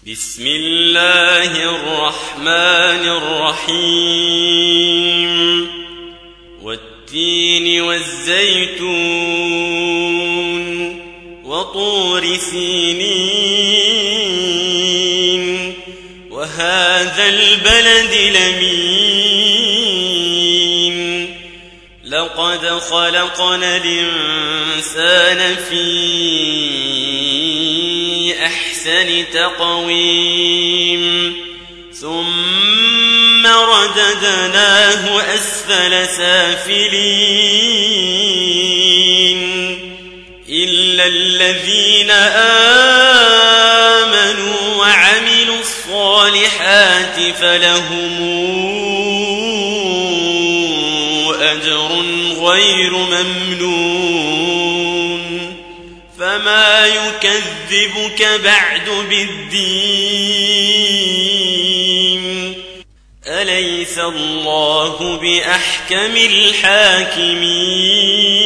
بسم الله الرحمن الرحيم والتين والزيتون وطور سينين وهذا البلد الأمين لقد خلقنا الإنسان في أحسن تقويم ثم رددناه أسفل سافلين إلا الذين آمنوا وعملوا الصالحات فلهم أجر غير ممنون فما يكذبك بعد بالدين أليس الله بأحكم الحاكمين